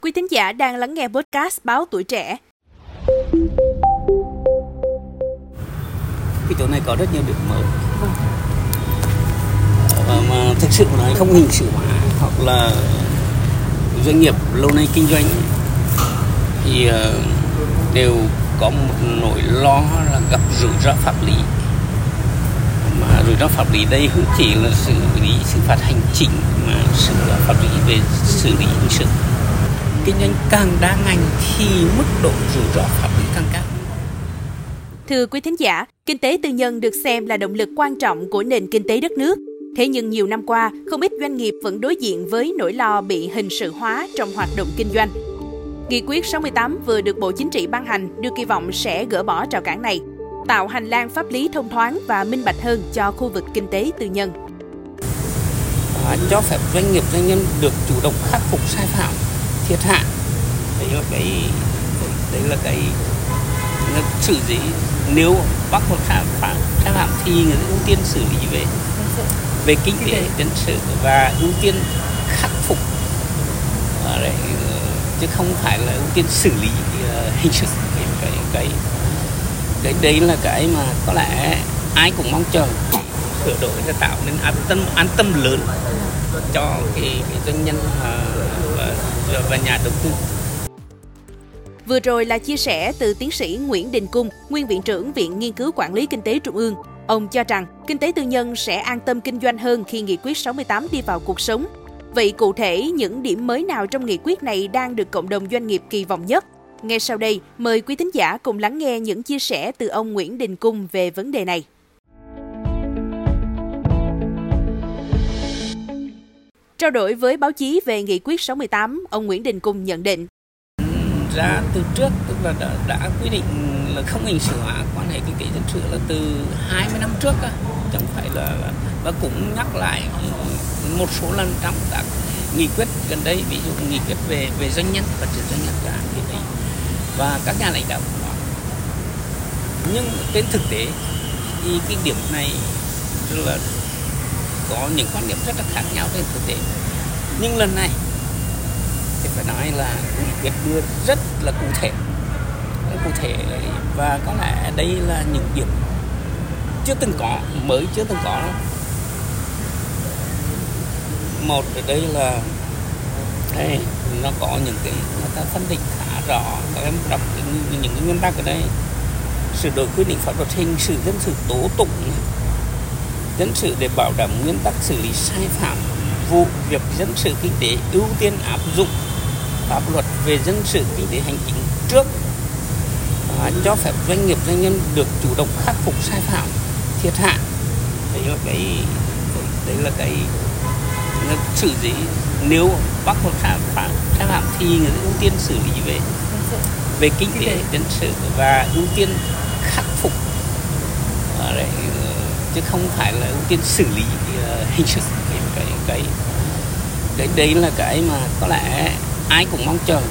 Quý thính giả đang lắng nghe podcast Báo Tuổi Trẻ. Cái chỗ này có rất nhiều điểm mới mà thực sự nói không hình sự hóa, hoặc là doanh nghiệp lâu nay kinh doanh thì đều có một nỗi lo là gặp rủi ro pháp lý. Mà rủi ro pháp lý đây không chỉ là xử lý xử phạt hành chính mà xử lý pháp lý về xử lý hình sự. Kinh doanh càng đa ngành thì mức độ rủi ro pháp lý càng cao. Thưa quý thính giả, kinh tế tư nhân được xem là động lực quan trọng của nền kinh tế đất nước. Thế nhưng nhiều năm qua, không ít doanh nghiệp vẫn đối diện với nỗi lo bị hình sự hóa trong hoạt động kinh doanh. Nghị quyết 68 vừa được Bộ Chính trị ban hành đưa kỳ vọng sẽ gỡ bỏ rào cản này, tạo hành lang pháp lý thông thoáng và minh bạch hơn cho khu vực kinh tế tư nhân. Cho phép doanh nghiệp doanh nhân được chủ động khắc phục sai phạm, thiệt hại. Đấy là cái xử lý, nếu bắt một sai phạm thì người ưu tiên xử lý về kinh tế dân sự và ưu tiên khắc phục đấy, chứ không phải là ưu tiên xử lý hình sự. Cái đấy là cái mà có lẽ ai cũng mong chờ sửa đổi để tạo nên an tâm lớn cho cái doanh nhân và nhà đầu tư. Vừa rồi là chia sẻ từ tiến sĩ Nguyễn Đình Cung, nguyên viện trưởng Viện Nghiên cứu Quản lý Kinh tế Trung ương. Ông cho rằng kinh tế tư nhân sẽ an tâm kinh doanh hơn khi Nghị quyết 68 đi vào cuộc sống. Vậy cụ thể, những điểm mới nào trong nghị quyết này đang được cộng đồng doanh nghiệp kỳ vọng nhất? Ngay sau đây, mời quý thính giả cùng lắng nghe những chia sẻ từ ông Nguyễn Đình Cung về vấn đề này. Trao đổi với báo chí về Nghị quyết 68, ông Nguyễn Đình Cung nhận định. Ra từ trước, tức là đã quy định là không hình sự hóa quan hệ kinh tế dân sự là từ 20 năm trước, chẳng phải là và cũng nhắc lại một số lần trong các nghị quyết gần đây, ví dụ nghị quyết về doanh nhân, phát triển doanh nhân cả thì và các nhà lãnh đạo của nó. Nhưng trên thực tế thì cái điểm này là có những quan điểm rất là khác nhau trên thực tế. Nhưng lần này thì phải nói là nghị quyết đưa rất là cụ thể và có lẽ đây là những điểm chưa từng có, mới chưa từng có. Một ở đây là đây, nó có những cái người ta phân định khá rõ, các em đọc những cái nguyên tắc ở đây: sửa đổi quy định pháp luật hình sự, dân sự, tố tụng dân sự để bảo đảm nguyên tắc xử lý sai phạm vụ việc dân sự kinh tế, ưu tiên áp dụng pháp luật về dân sự kinh tế hành chính trước, cho phép doanh nghiệp doanh nhân được chủ động khắc phục sai phạm, thiệt hại. Đấy là cái xử lý, nếu bắt một sai phạm thì người ưu tiên xử lý về kinh tế dân sự và ưu tiên khắc phục đấy, chứ không phải là ưu tiên xử lý hình sự. Cái đấy là cái mà có lẽ ai cũng mong chờ.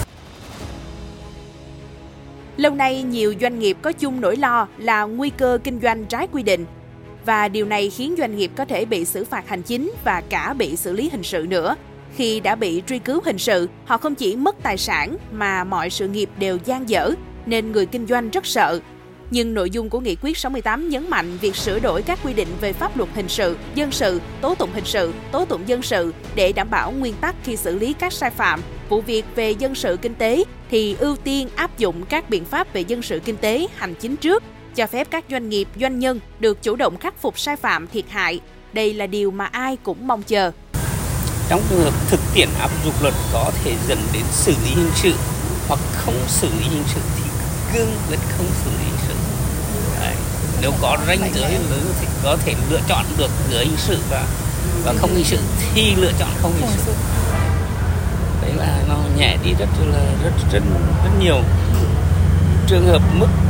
Lâu nay, nhiều doanh nghiệp có chung nỗi lo là nguy cơ kinh doanh trái quy định. Và điều này khiến doanh nghiệp có thể bị xử phạt hành chính và cả bị xử lý hình sự nữa. Khi đã bị truy cứu hình sự, họ không chỉ mất tài sản mà mọi sự nghiệp đều dang dở, nên người kinh doanh rất sợ. Nhưng nội dung của Nghị quyết 68 nhấn mạnh việc sửa đổi các quy định về pháp luật hình sự, dân sự, tố tụng hình sự, tố tụng dân sự để đảm bảo nguyên tắc khi xử lý các sai phạm, vụ việc về dân sự kinh tế thì ưu tiên áp dụng các biện pháp về dân sự kinh tế, hành chính trước, cho phép các doanh nghiệp, doanh nhân được chủ động khắc phục sai phạm, thiệt hại. Đây là điều mà ai cũng mong chờ. Trong trường hợp thực tiễn áp dụng luật có thể dẫn đến xử lý hình sự hoặc không xử lý hình sự thì cương quyết không xử lý hình sự. Đấy. Nếu có ranh giới lớn thì có thể lựa chọn được giữa hình sự và không hình sự thì lựa chọn không hình sự. Đấy là nó nhẹ đi rất nhiều. Trường hợp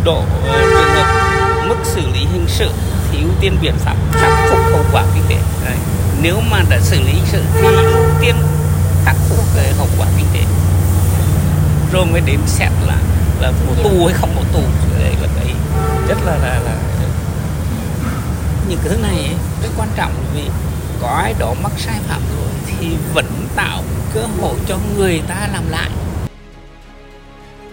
mức xử lý hình sự thì ưu tiên biện pháp khắc phục hậu quả kinh tế. Đấy. Nếu mà đã xử lý hình sự thì ưu tiên khắc phục cái hậu quả kinh tế. Rồi mới đến xét là có tù hay không có tù. Đấy là cái rất là những cái thứ này ấy, rất quan trọng, vì có ai đó mắc sai phạm rồi thì vẫn tạo cơ hội cho người ta làm lại.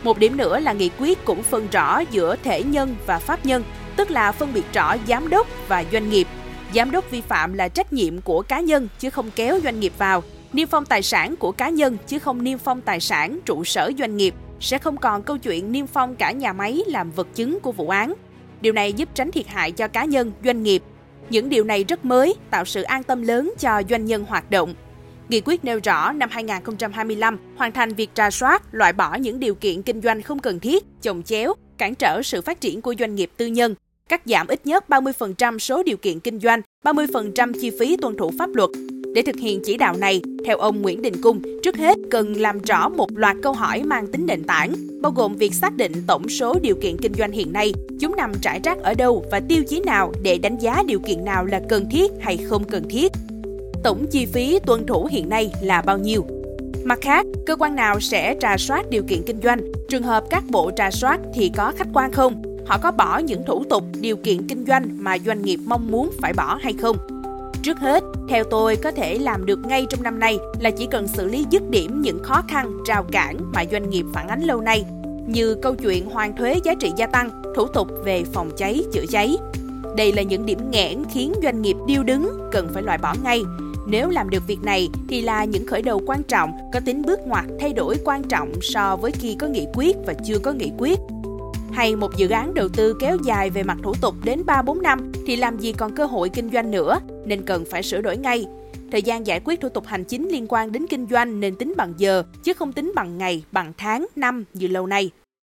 Một điểm nữa là nghị quyết cũng phân rõ giữa thể nhân và pháp nhân, tức là phân biệt rõ giám đốc và doanh nghiệp. Giám đốc vi phạm là trách nhiệm của cá nhân chứ không kéo doanh nghiệp vào. Niêm phong tài sản của cá nhân chứ không niêm phong tài sản trụ sở doanh nghiệp. Sẽ không còn câu chuyện niêm phong cả nhà máy làm vật chứng của vụ án. Điều này giúp tránh thiệt hại cho cá nhân, doanh nghiệp. Những điều này rất mới, tạo sự an tâm lớn cho doanh nhân hoạt động. Nghị quyết nêu rõ năm 2025 hoàn thành việc rà soát, loại bỏ những điều kiện kinh doanh không cần thiết, chồng chéo, cản trở sự phát triển của doanh nghiệp tư nhân, cắt giảm ít nhất 30% số điều kiện kinh doanh, 30% chi phí tuân thủ pháp luật. Để thực hiện chỉ đạo này, theo ông Nguyễn Đình Cung, trước hết cần làm rõ một loạt câu hỏi mang tính nền tảng, bao gồm việc xác định tổng số điều kiện kinh doanh hiện nay, chúng nằm rải rác ở đâu và tiêu chí nào để đánh giá điều kiện nào là cần thiết hay không cần thiết. Tổng chi phí tuân thủ hiện nay là bao nhiêu? Mặt khác, cơ quan nào sẽ rà soát điều kiện kinh doanh? Trường hợp các bộ rà soát thì có khách quan không? Họ có bỏ những thủ tục, điều kiện kinh doanh mà doanh nghiệp mong muốn phải bỏ hay không? Trước hết, theo tôi có thể làm được ngay trong năm nay là chỉ cần xử lý dứt điểm những khó khăn, rào cản mà doanh nghiệp phản ánh lâu nay, như câu chuyện hoàn thuế giá trị gia tăng, thủ tục về phòng cháy, chữa cháy. Đây là những điểm nghẽn khiến doanh nghiệp điêu đứng, cần phải loại bỏ ngay. Nếu làm được việc này thì là những khởi đầu quan trọng, có tính bước ngoặt thay đổi quan trọng so với khi có nghị quyết và chưa có nghị quyết. Hay một dự án đầu tư kéo dài về mặt thủ tục đến 3-4 năm thì làm gì còn cơ hội kinh doanh nữa, nên cần phải sửa đổi ngay. Thời gian giải quyết thủ tục hành chính liên quan đến kinh doanh nên tính bằng giờ, chứ không tính bằng ngày, bằng tháng, năm như lâu nay.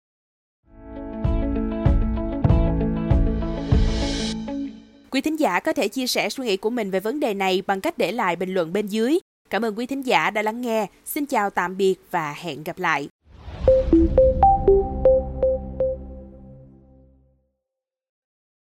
Quý thính giả có thể chia sẻ suy nghĩ của mình về vấn đề này bằng cách để lại bình luận bên dưới. Cảm ơn quý thính giả đã lắng nghe. Xin chào tạm biệt và hẹn gặp lại.